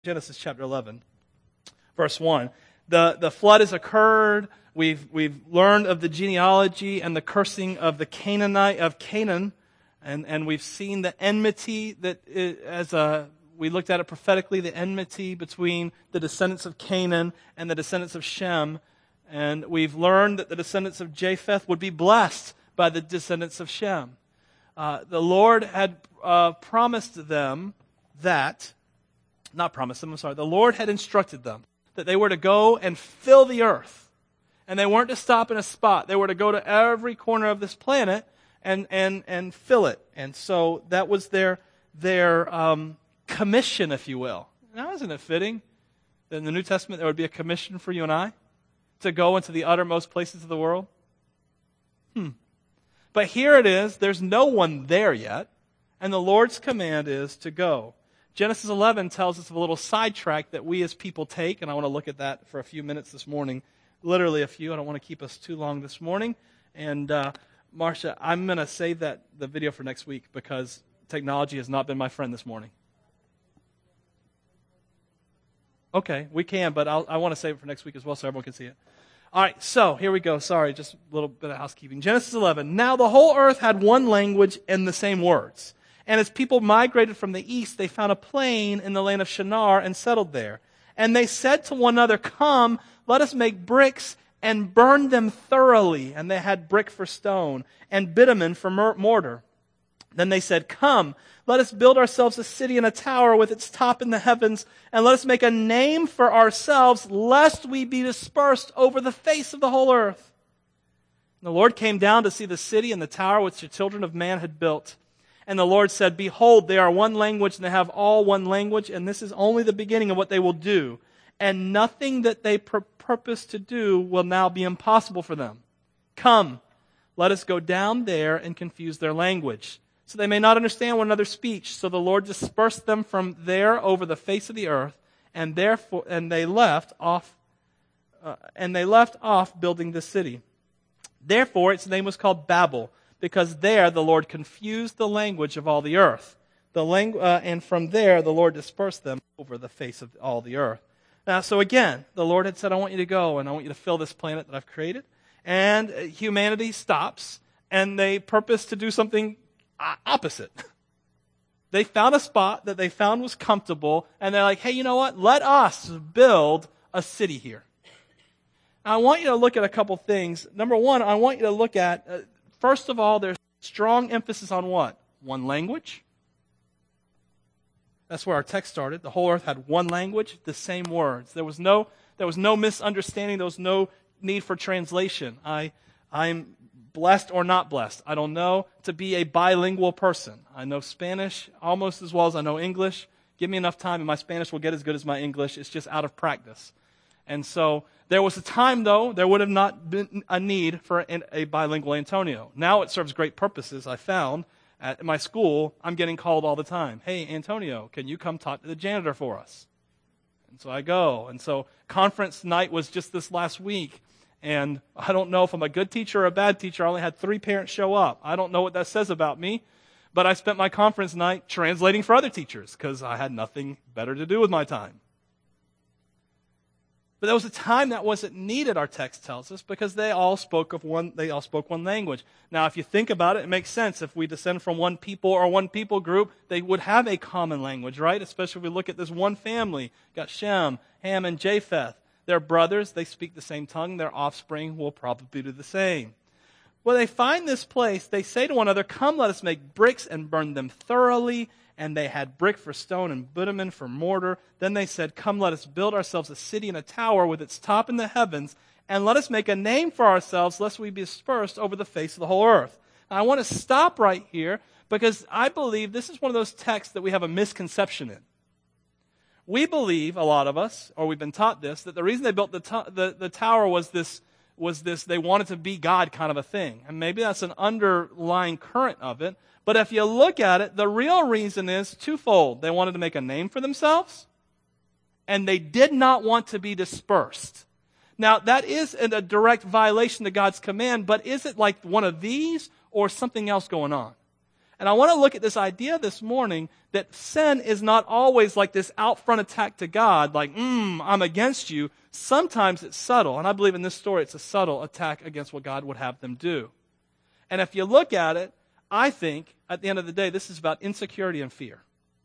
Genesis chapter 11, verse 1. The flood has occurred. We've learned of the genealogy and the cursing of the Canaan, and we've seen the enmity we looked at it prophetically, the enmity between the descendants of Canaan and the descendants of Shem. And we've learned that the descendants of Japheth would be blessed by the descendants of Shem. The Lord had promised them that, the Lord had instructed them that they were to go and fill the earth. And they weren't to stop in a spot. They were to go to every corner of this planet and fill it. And so that was their commission, if you will. Now, isn't it fitting that in the New Testament there would be a commission for you and I to go into the uttermost places of the world? But here it is. There's no one there yet. And the Lord's command is to go. Genesis 11 tells us of a little sidetrack that we as people take, and I want to look at that for a few minutes this morning. Literally a few. I don't want to keep us too long this morning. And Marcia, I'm going to save the video for next week because technology has not been my friend this morning. Okay, we can, but I want to save it for next week as well so everyone can see it. All right, so here we go. Sorry, just a little bit of housekeeping. Genesis 11. Now the whole earth had one language and the same words. And as people migrated from the east, they found a plain in the land of Shinar and settled there. And they said to one another, "Come, let us make bricks and burn them thoroughly." And they had brick for stone and bitumen for mortar. Then they said, "Come, let us build ourselves a city and a tower with its top in the heavens, and let us make a name for ourselves, lest we be dispersed over the face of the whole earth." And the Lord came down to see the city and the tower which the children of man had built. And the Lord said, "Behold, they are one language, and they have all one language, and this is only the beginning of what they will do. And nothing that they purpose to do will now be impossible for them. Come, let us go down there and confuse their language, so they may not understand one another's speech." So the Lord dispersed them from there over the face of the earth, and they left off building the city. Therefore, its name was called Babel, because there the Lord confused the language of all the earth. And from there the Lord dispersed them over the face of all the earth. Now, so again, the Lord had said, "I want you to go, and I want you to fill this planet that I've created." And humanity stops, and they purpose to do something opposite. They found a spot that they found was comfortable, and they're like, "Hey, you know what? Let us build a city here." Now, I want you to look at a couple things. Number one, I want you to look at, first of all, there's strong emphasis on what? One language. That's where our text started. The whole earth had one language, the same words. There was no misunderstanding. There was no need for translation. I'm blessed or not blessed. I don't know to be a bilingual person. I know Spanish almost as well as I know English. Give me enough time and my Spanish will get as good as my English. It's just out of practice. And so there was a time, though, there would have not been a need for a bilingual Antonio. Now it serves great purposes, I found. At my school, I'm getting called all the time. "Hey, Antonio, can you come talk to the janitor for us?" And so I go. And so conference night was just this last week. And I don't know if I'm a good teacher or a bad teacher. I only had 3 parents show up. I don't know what that says about me. But I spent my conference night translating for other teachers because I had nothing better to do with my time. But there was a time that wasn't needed, our text tells us, because they all spoke one language. Now, if you think about it, it makes sense. If we descend from one people or one people group, they would have a common language, right? Especially if we look at this one family. Got Shem, Ham, and Japheth. They're brothers. They speak the same tongue. Their offspring will probably do the same. When they find this place, they say to one another, "Come, let us make bricks and burn them thoroughly." And they had brick for stone and bitumen for mortar. Then they said, "Come, let us build ourselves a city and a tower with its top in the heavens, and let us make a name for ourselves, lest we be dispersed over the face of the whole earth." Now, I want to stop right here because I believe this is one of those texts that we have a misconception in. We believe, a lot of us, or we've been taught this, that the reason they built the tower was this, they wanted to be God kind of a thing. And maybe that's an underlying current of it. But if you look at it, the real reason is twofold. They wanted to make a name for themselves, and they did not want to be dispersed. Now, that is a direct violation of God's command, but is it like one of these or something else going on? And I want to look at this idea this morning that sin is not always like this out front attack to God, like, I'm against you. Sometimes it's subtle. And I believe in this story it's a subtle attack against what God would have them do. And if you look at it, I think, at the end of the day, this is about insecurity and fear.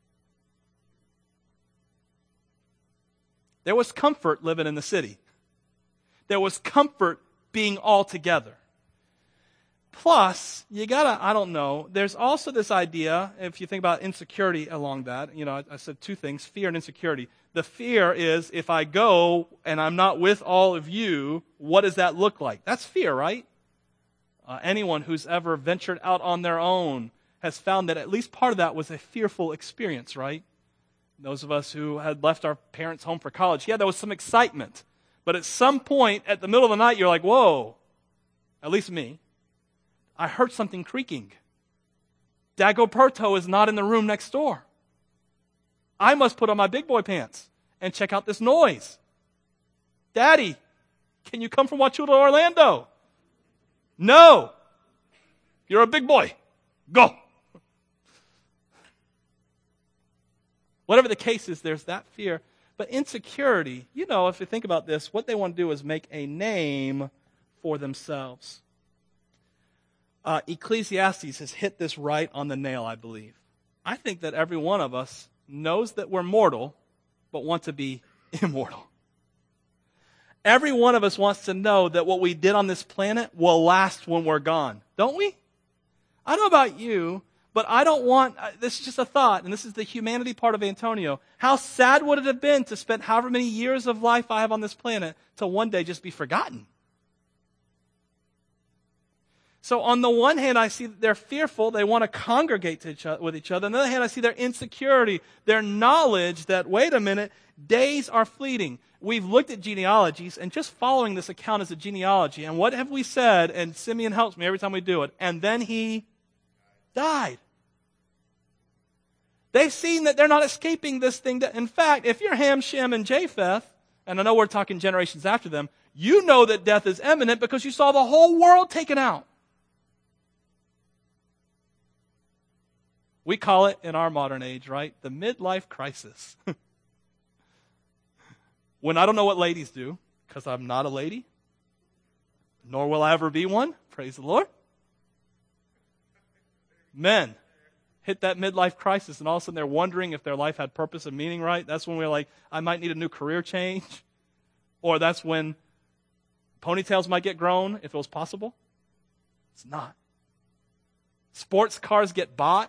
There was comfort living in the city. There was comfort being all together. Plus, you gotta, I don't know, there's also this idea, if you think about insecurity along that, I said two things, fear and insecurity. The fear is, if I go and I'm not with all of you, what does that look like? That's fear, right? Anyone who's ever ventured out on their own has found that at least part of that was a fearful experience, right? Those of us who had left our parents' home for college, there was some excitement. But at some point, at the middle of the night, you're like, whoa, at least me. I heard something creaking. Dagoberto is not in the room next door. I must put on my big boy pants and check out this noise. Daddy, can you come from Wauchula, Orlando? No. You're a big boy. Go. Whatever the case is, there's that fear. But insecurity, if you think about this, what they want to do is make a name for themselves. Ecclesiastes has hit this right on the nail, I believe. I think that every one of us knows that we're mortal, but want to be immortal. Every one of us wants to know that what we did on this planet will last when we're gone. Don't we? I don't know about you, but I don't want, this is just a thought, and this is the humanity part of Antonio. How sad would it have been to spend however many years of life I have on this planet to one day just be forgotten? So on the one hand, I see that they're fearful. They want to congregate with each other. On the other hand, I see their insecurity, their knowledge that, wait a minute, days are fleeting. We've looked at genealogies, and just following this account as a genealogy, and what have we said? And Simeon helps me every time we do it. And then he died. They've seen that they're not escaping this thing. In fact, if you're Ham, Shem, and Japheth, and I know we're talking generations after them, you know that death is imminent because you saw the whole world taken out. We call it in our modern age, right? The midlife crisis. When I don't know what ladies do, because I'm not a lady, nor will I ever be one, praise the Lord. Men hit that midlife crisis, and all of a sudden they're wondering if their life had purpose and meaning, right? That's when we're like, I might need a new career change. Or that's when ponytails might get grown, if it was possible. It's not. Sports cars get bought.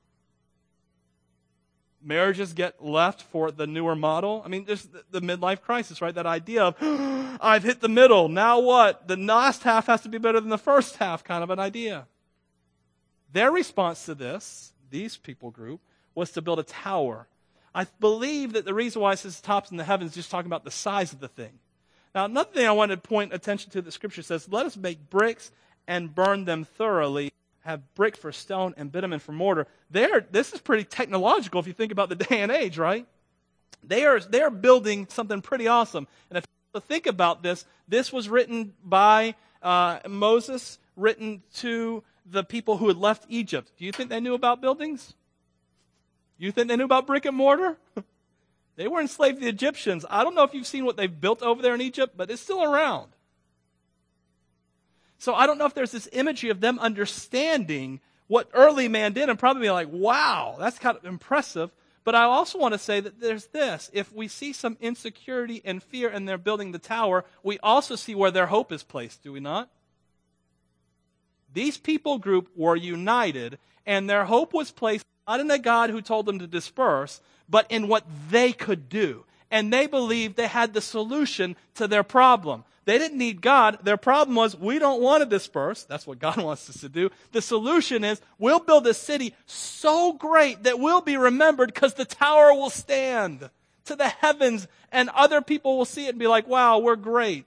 Marriages get left for the newer model. I mean, there's the midlife crisis, right? That idea of, I've hit the middle. Now what? The last half has to be better than the first half, kind of an idea. Their response to this, these people group, was to build a tower. I believe that the reason why it says tops in the heavens is just talking about the size of the thing. Now, another thing I wanted to point attention to, the scripture says, let us make bricks and burn them thoroughly. Have brick for stone and bitumen for mortar. This is pretty technological if you think about the day and age, right? They are building something pretty awesome. And if you think about this, this was written by Moses, written to the people who had left Egypt. Do you think they knew about buildings? You think they knew about brick and mortar? They were enslaved to the Egyptians. I don't know if you've seen what they've built over there in Egypt, but it's still around. So I don't know if there's this imagery of them understanding what early man did and probably like, wow, that's kind of impressive. But I also want to say that there's this. If we see some insecurity and fear and they're building the tower, we also see where their hope is placed, do we not? These people group were united, and their hope was placed not in the God who told them to disperse, but in what they could do. And they believed they had the solution to their problem. They didn't need God. Their problem was, we don't want to disperse. That's what God wants us to do. The solution is, we'll build a city so great that we'll be remembered because the tower will stand to the heavens and other people will see it and be like, wow, we're great.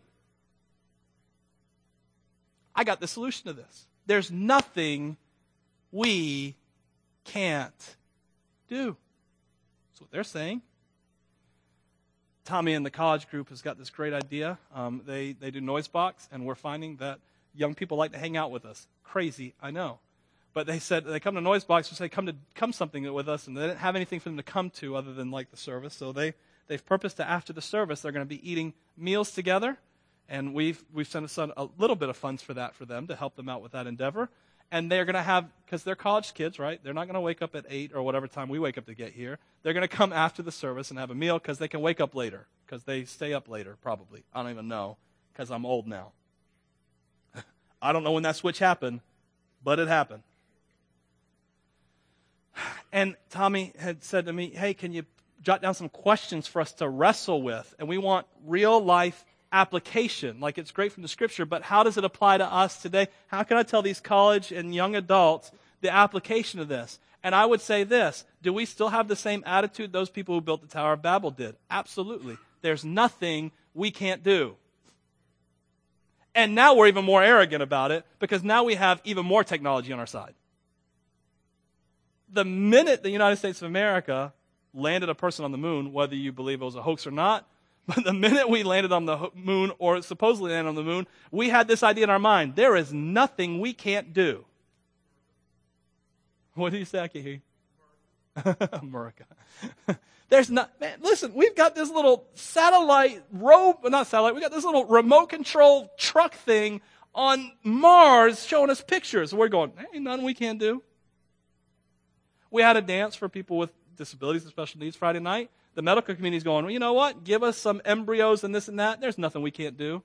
I got the solution to this. There's nothing we can't do. That's what they're saying. Tommy in the college group has got this great idea. They do Noisebox, and we're finding that young people like to hang out with us. Crazy, I know. But they said, they come to Noise Box and say, come something with us, and they didn't have anything for them to come to other than like the service. So they've purposed that after the service, they're going to be eating meals together. And we've sent a little bit of funds for that for them to help them out with that endeavor. And they're going to have, because they're college kids, right? They're not going to wake up at 8 or whatever time we wake up to get here. They're going to come after the service and have a meal because they can wake up later, because they stay up later probably. I don't even know, because I'm old now. I don't know when that switch happened, but it happened. And Tommy had said to me, hey, can you jot down some questions for us to wrestle with? And we want real life application. Like, it's great from the Scripture, but how does it apply to us today? How can I tell these college and young adults the application of this? And I would say this: do we still have the same attitude those people who built the Tower of Babel did? Absolutely. There's nothing we can't do. And now we're even more arrogant about it, because now we have even more technology on our side. The minute the United States of America landed a person on the moon, whether you believe it was a hoax or not, but the minute we landed on the moon, or supposedly landed on the moon, we had this idea in our mind: there is nothing we can't do. What did you say? I can't hear you. America. There's not, man, listen, we've got this little we got this little remote control truck thing on Mars showing us pictures. We're going, ain't nothing we can't do. We had a dance for people with disabilities and special needs Friday night. The medical community is going, well, you know what? Give us some embryos and this and that. There's nothing we can't do.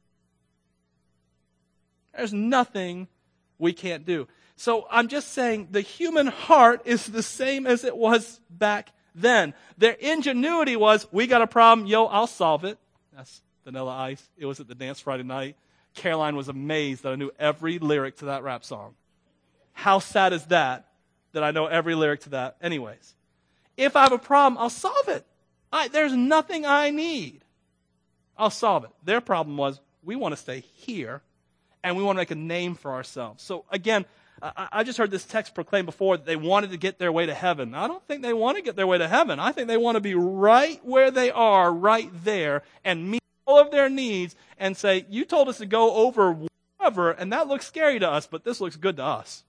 There's nothing we can't do. So I'm just saying the human heart is the same as it was back then. Their ingenuity was, we got a problem, I'll solve it. That's Vanilla Ice. It was at the dance Friday night. Caroline was amazed that I knew every lyric to that rap song. How sad is that I know every lyric to that? Anyways, if I have a problem, I'll solve it. There's nothing I need. I'll solve it. Their problem was, we want to stay here, and we want to make a name for ourselves. So again, I just heard this text proclaimed before that they wanted to get their way to heaven. I don't think they want to get their way to heaven. I think they want to be right where they are, right there, and meet all of their needs and say, you told us to go over whatever, and that looks scary to us, but this looks good to us.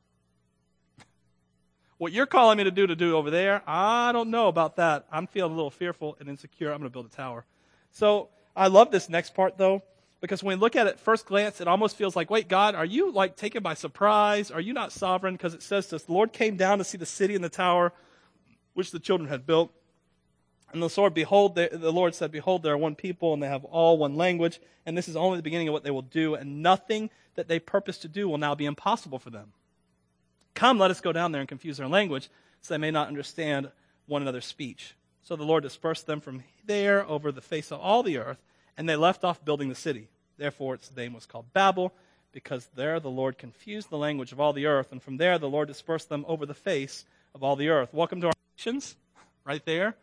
What you're calling me to do over there, I don't know about that. I'm feeling a little fearful and insecure. I'm going to build a tower. So I love this next part, though, because when we look at it first glance, it almost feels like, wait, God, are you like taken by surprise? Are you not sovereign? Because it says to us, the Lord came down to see the city and the tower which the children had built. And the Lord said, behold, there are one people, and they have all one language, and this is only the beginning of what they will do, and nothing that they purpose to do will now be impossible for them. Come, let us go down there and confuse their language, so they may not understand one another's speech. So the Lord dispersed them from there over the face of all the earth, and they left off building the city. Therefore its name was called Babel, because there the Lord confused the language of all the earth, and from there the Lord dispersed them over the face of all the earth. Welcome to our nations, right there.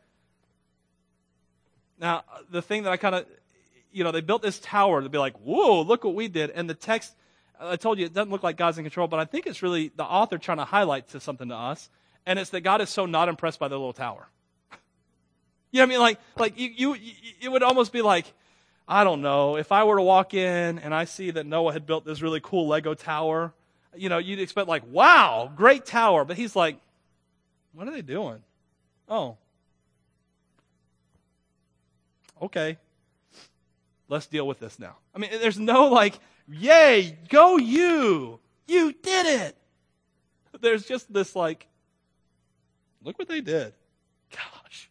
Now, the thing that I kind of, they built this tower to be like, whoa, look what we did. And the text, I told you, it doesn't look like God's in control, but I think it's really the author trying to highlight to something to us, and it's that God is so not impressed by the little tower. You know what I mean? It would almost be like, I don't know, if I were to walk in and I see that Noah had built this really cool Lego tower, you'd expect like, wow, great tower. But he's like, what are they doing? Oh. Okay. Let's deal with this now. I mean, there's no like, yay, go you. You did it. There's just this like, look what they did. Gosh.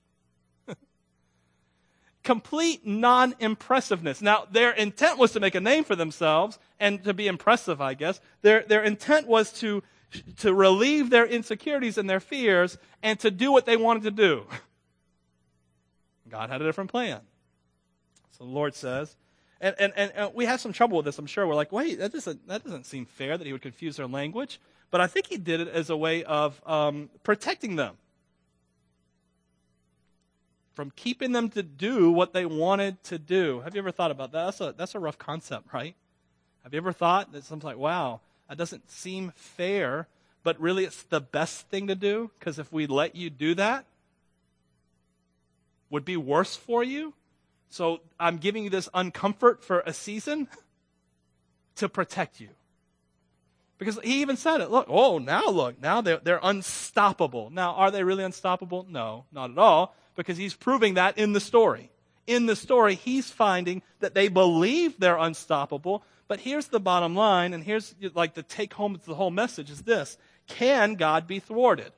Complete non-impressiveness. Now, their intent was to make a name for themselves and to be impressive, I guess. Their intent was to relieve their insecurities and their fears and to do what they wanted to do. God had a different plan. So the Lord says, and we have some trouble with this, I'm sure. We're like, wait, that doesn't seem fair that he would confuse their language. But I think he did it as a way of protecting them from keeping them to do what they wanted to do. Have you ever thought about that? That's a rough concept, right? Have you ever thought that something's like, wow, that doesn't seem fair, but really it's the best thing to do? Because if we let you do that, would be worse for you. So I'm giving you this uncomfort for a season to protect you. Because he even said it. Look, now they're unstoppable. Now, are they really unstoppable? No, not at all, because he's proving that in the story. In the story, he's finding that they believe they're unstoppable. But here's the bottom line, and here's like the take home of the whole message is this. Can God be thwarted?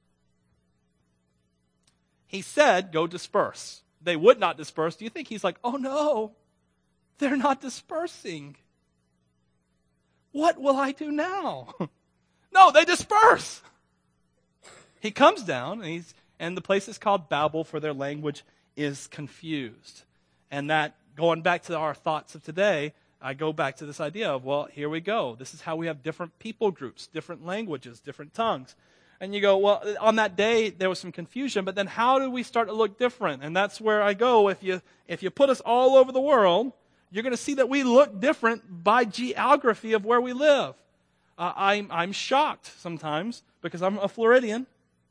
He said, go disperse. They would not disperse. Do you think he's like, oh no, they're not dispersing? What will I do now? No, they disperse. He comes down, and the place is called Babel, for their language is confused. And that, going back to our thoughts of today, I go back to this idea of, well, here we go. This is how we have different people groups, different languages, different tongues. And you go, well, on that day there was some confusion, but then how do we start to look different? And that's where I go. If you put us all over the world, you're going to see that we look different by geography of where we live. I'm shocked sometimes because I'm a Floridian,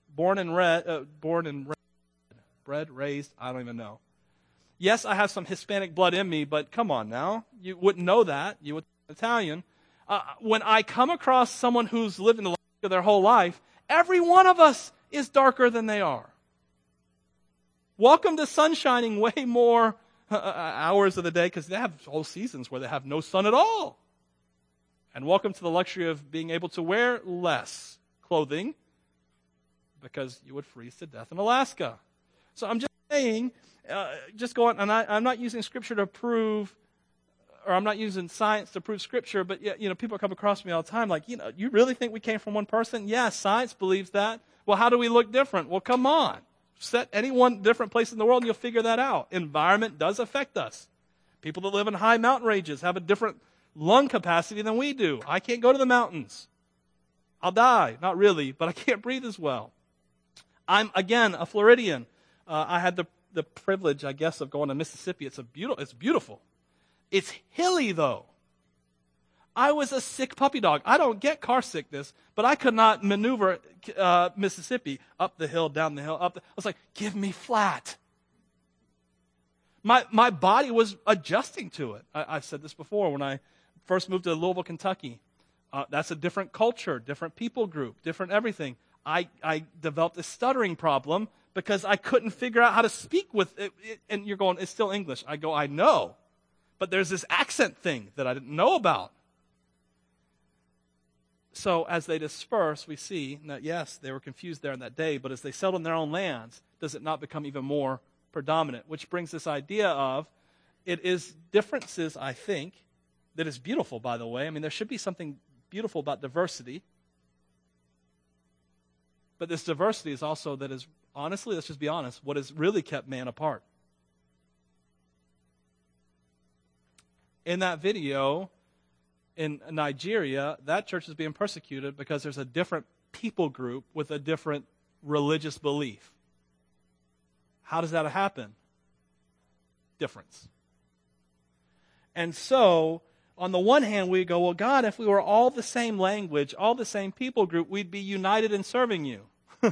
raised, I don't even know. Yes, I have some Hispanic blood in me, but come on now. You wouldn't know that. You would be Italian. When I come across someone who's lived in Alaska their whole life, every one of us is darker than they are. Welcome to sun shining way more hours of the day, because they have whole seasons where they have no sun at all. And welcome to the luxury of being able to wear less clothing, because you would freeze to death in Alaska. So I'm just saying, and I'm not using Scripture to prove, or I'm not using science to prove Scripture, but people come across me all the time like, you really think we came from one person? Yes, science believes that. Well, how do we look different? Well, come on. Set any one different place in the world and you'll figure that out. Environment does affect us. People that live in high mountain ranges have a different lung capacity than we do. I can't go to the mountains. I'll die. Not really, but I can't breathe as well. I'm, again, a Floridian. I had the privilege, I guess, of going to Mississippi. It's beautiful. It's hilly, though. I was a sick puppy dog. I don't get car sickness, but I could not maneuver Mississippi up the hill, down the hill, I was like, give me flat. My body was adjusting to it. I've said this before. When I first moved to Louisville, Kentucky, that's a different culture, different people group, different everything. I developed a stuttering problem because I couldn't figure out how to speak with it. And you're going, it's still English. I go, I know. But there's this accent thing that I didn't know about. So as they disperse, we see that, yes, they were confused there in that day, but as they settle in their own lands, does it not become even more predominant? Which brings this idea of, it is differences, I think, that is beautiful, by the way. I mean, there should be something beautiful about diversity. But this diversity is also that is, honestly, let's just be honest, what has really kept man apart. In that video in Nigeria, that church is being persecuted because there's a different people group with a different religious belief. How does that happen? Difference. And so, on the one hand, we go, well, God, if we were all the same language, all the same people group, we'd be united in serving you.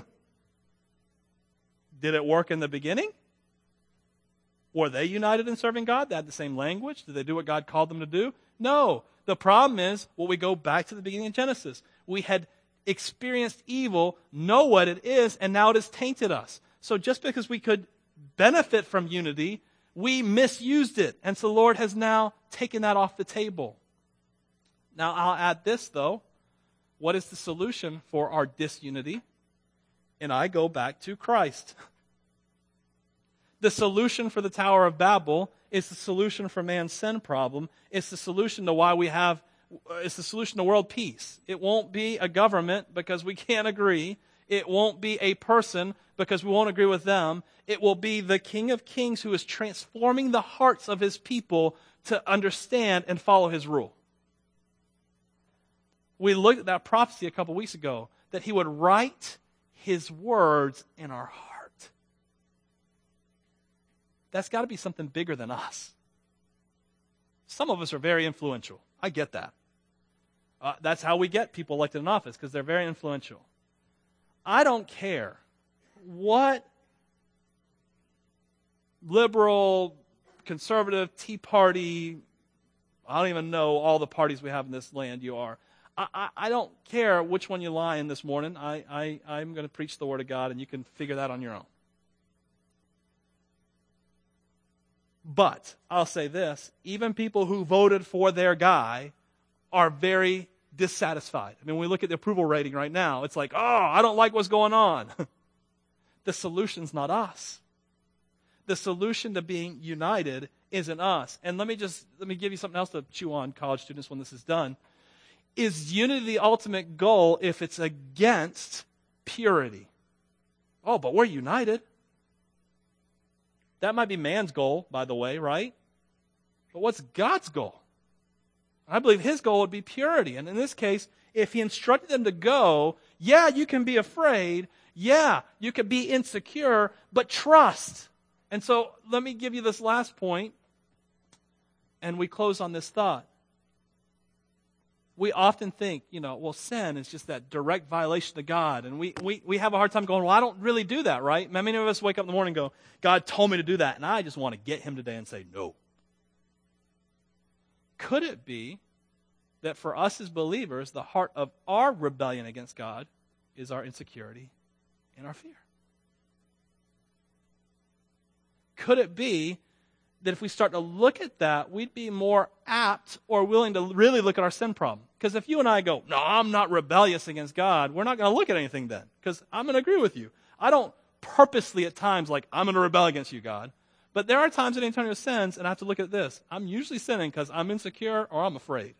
Did it work in the beginning? Were they united in serving God? They had the same language? Did they do what God called them to do? No. The problem is, well, we go back to the beginning of Genesis. We had experienced evil, know what it is, and now it has tainted us. So just because we could benefit from unity, we misused it. And so the Lord has now taken that off the table. Now, I'll add this, though. What is the solution for our disunity? And I go back to Christ. The solution for the Tower of Babel is the solution for man's sin problem. It's the solution to it's the solution to world peace. It won't be a government because we can't agree. It won't be a person because we won't agree with them. It will be the King of Kings who is transforming the hearts of his people to understand and follow his rule. We looked at that prophecy a couple weeks ago, that he would write his words in our heart. That's got to be something bigger than us. Some of us are very influential. I get that. That's how we get people elected in office, because they're very influential. I don't care what liberal, conservative, Tea Party, I don't even know all the parties we have in this land you are. I don't care which one you lie in this morning. I'm going to preach the Word of God, and you can figure that on your own. But I'll say this, even people who voted for their guy are very dissatisfied. I mean, when we look at the approval rating right now, it's like, oh, I don't like what's going on. The solution's not us. The solution to being united isn't us. And let me give you something else to chew on, college students, when this is done. Is unity the ultimate goal if it's against purity? Oh, but we're united. That might be man's goal, by the way, right? But what's God's goal? I believe his goal would be purity. And in this case, if he instructed them to go, yeah, you can be afraid. Yeah, you can be insecure, but trust. And so let me give you this last point, and we close on this thought. We often think, well, sin is just that direct violation of God. And we have a hard time going, well, I don't really do that, right? Many of us wake up in the morning and go, God told me to do that, and I just want to get him today and say no. Could it be that for us as believers, the heart of our rebellion against God is our insecurity and our fear? Could it be that if we start to look at that, we'd be more apt or willing to really look at our sin problem? Because if you and I go, no, I'm not rebellious against God, we're not going to look at anything then. Because I'm going to agree with you. I don't purposely at times like, I'm going to rebel against you, God. But there are times in Antonio sins, and I have to look at this. I'm usually sinning because I'm insecure or I'm afraid.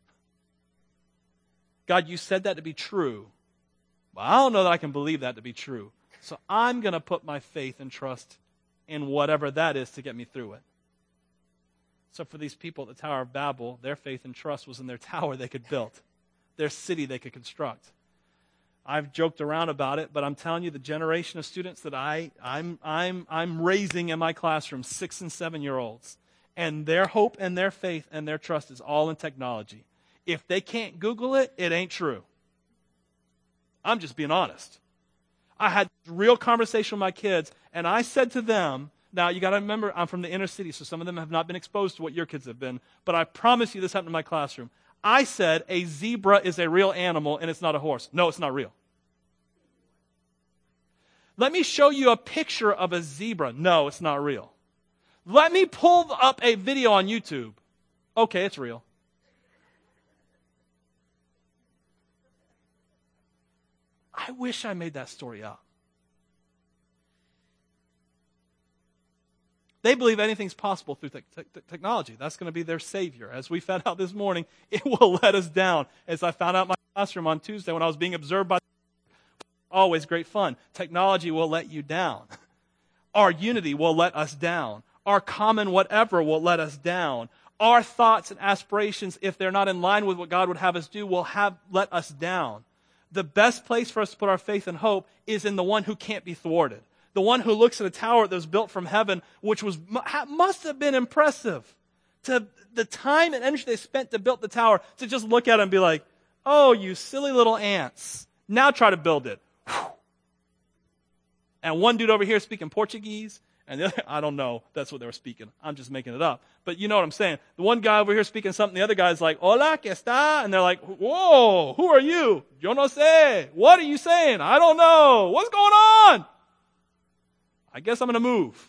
God, you said that to be true. Well, I don't know that I can believe that to be true. So I'm going to put my faith and trust in whatever that is to get me through it. So for these people at the Tower of Babel, their faith and trust was in their tower they could build, their city they could construct. I've joked around about it, but I'm telling you, the generation of students that I'm raising in my classroom, 6 and 7-year-olds, and their hope and their faith and their trust is all in technology. If they can't Google it, it ain't true. I'm just being honest. I had a real conversation with my kids, and I said to them, now you got to remember, I'm from the inner city, so some of them have not been exposed to what your kids have been, but I promise you this happened in my classroom. I said a zebra is a real animal and it's not a horse. No, it's not real. Let me show you a picture of a zebra. No, it's not real. Let me pull up a video on YouTube. Okay, it's real. I wish I made that story up. They believe anything's possible through technology. That's going to be their savior. As we found out this morning, it will let us down. As I found out in my classroom on Tuesday when I was being observed by always great fun. Technology will let you down. Our unity will let us down. Our common whatever will let us down. Our thoughts and aspirations, if they're not in line with what God would have us do, will let us down. The best place for us to put our faith and hope is in the one who can't be thwarted. The one who looks at a tower that was built from heaven, which must have been impressive. To the time and energy they spent to build the tower, to just look at it and be like, oh, you silly little ants. Now try to build it. Whew. And one dude over here speaking Portuguese, and the other, I don't know, that's what they were speaking. I'm just making it up. But you know what I'm saying. The one guy over here speaking something, the other guy's like, hola, ¿qué está? And they're like, whoa, who are you? Yo no sé. What are you saying? I don't know. What's going on? I guess I'm going to move.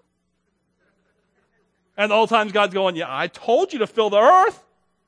And the whole time God's going, yeah, I told you to fill the earth.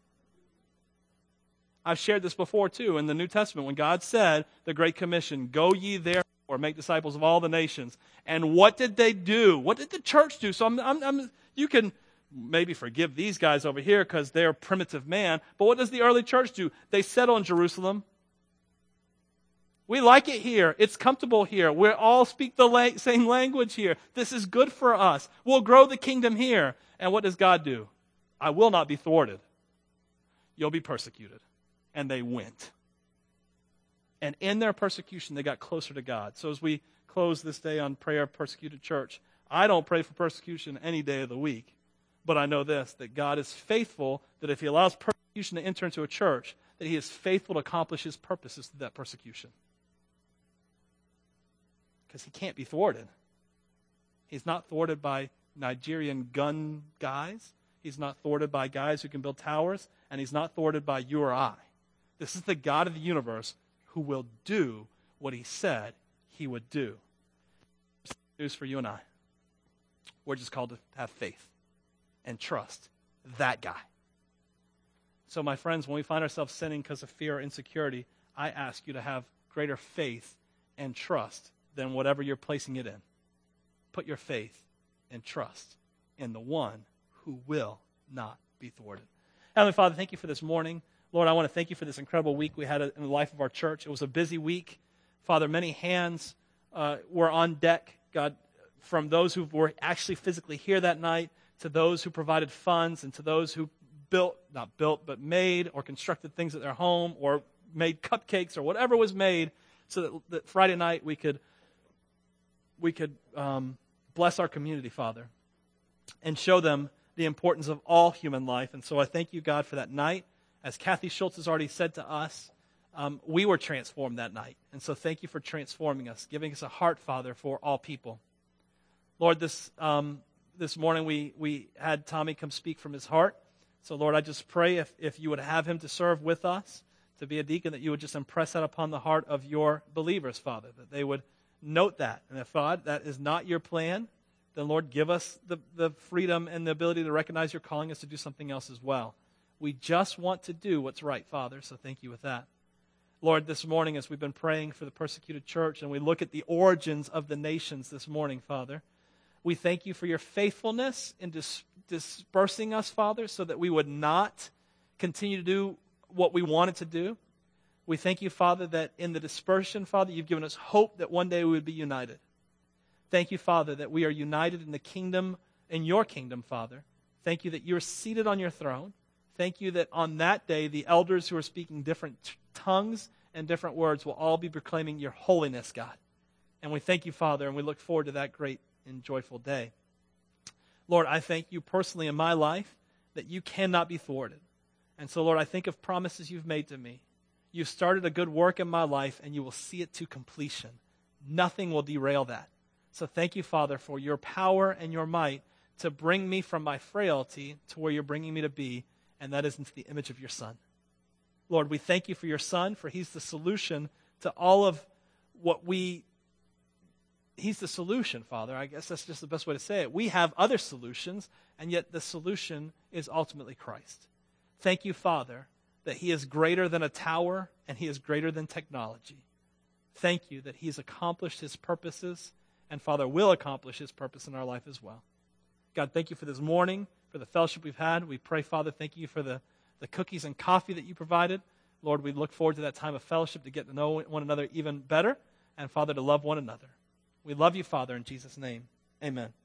I've shared this before too in the New Testament when God said the Great Commission, go ye therefore, make disciples of all the nations. And what did they do? What did the church do? So you can maybe forgive these guys over here because they're primitive man, but what does the early church do? They settle in Jerusalem. We like it here. It's comfortable here. We all speak the same language here. This is good for us. We'll grow the kingdom here. And what does God do? I will not be thwarted. You'll be persecuted. And they went. And in their persecution, they got closer to God. So as we close this day on Prayer of Persecuted Church, I don't pray for persecution any day of the week. But I know this, that God is faithful, that if he allows persecution to enter into a church, that he is faithful to accomplish his purposes through that persecution. Because he can't be thwarted. He's not thwarted by Nigerian gun guys. He's not thwarted by guys who can build towers. And he's not thwarted by you or I. This is the God of the universe who will do what he said he would do. News for you and I. We're just called to have faith and trust that guy. So my friends, when we find ourselves sinning because of fear or insecurity, I ask you to have greater faith and trust than whatever you're placing it in. Put your faith and trust in the one who will not be thwarted. Heavenly Father, thank you for this morning. Lord, I want to thank you for this incredible week we had in the life of our church. It was a busy week. Father, many hands were on deck, God, from those who were actually physically here that night to those who provided funds and to those who made or constructed things at their home or made cupcakes or whatever was made so that Friday night we could bless our community, Father, and show them the importance of all human life. And so I thank you, God, for that night. As Kathy Schultz has already said to us, we were transformed that night. And so thank you for transforming us, giving us a heart, Father, for all people. Lord, this morning we had Tommy come speak from his heart. So, Lord, I just pray if you would have him to serve with us, to be a deacon, that you would just impress that upon the heart of your believers, Father, that they would note that. And if, God, that is not your plan, then, Lord, give us the freedom and the ability to recognize you're calling us to do something else as well. We just want to do what's right, Father, so thank you with that. Lord, this morning as we've been praying for the persecuted church and we look at the origins of the nations this morning, Father, we thank you for your faithfulness in dispersing us, Father, so that we would not continue to do what we wanted to do. We thank you, Father, that in the dispersion, Father, you've given us hope that one day we would be united. Thank you, Father, that we are united in the kingdom, in your kingdom, Father. Thank you that you are seated on your throne. Thank you that on that day, the elders who are speaking different tongues and different words will all be proclaiming your holiness, God. And we thank you, Father, and we look forward to that great and joyful day. Lord, I thank you personally in my life that you cannot be thwarted. And so, Lord, I think of promises you've made to me. You've started a good work in my life, and you will see it to completion. Nothing will derail that. So thank you, Father, for your power and your might to bring me from my frailty to where you're bringing me to be, and that is into the image of your Son. Lord, we thank you for your Son, for he's the solution to all of what he's the solution, Father. I guess that's just the best way to say it. We have other solutions, and yet the solution is ultimately Christ. Thank you, Father, that he is greater than a tower, and he is greater than technology. Thank you that he's accomplished his purposes, and Father will accomplish his purpose in our life as well. God, thank you for this morning, for the fellowship we've had. We pray, Father, thank you for the cookies and coffee that you provided. Lord, we look forward to that time of fellowship to get to know one another even better, and Father, to love one another. We love you, Father, in Jesus' name. Amen.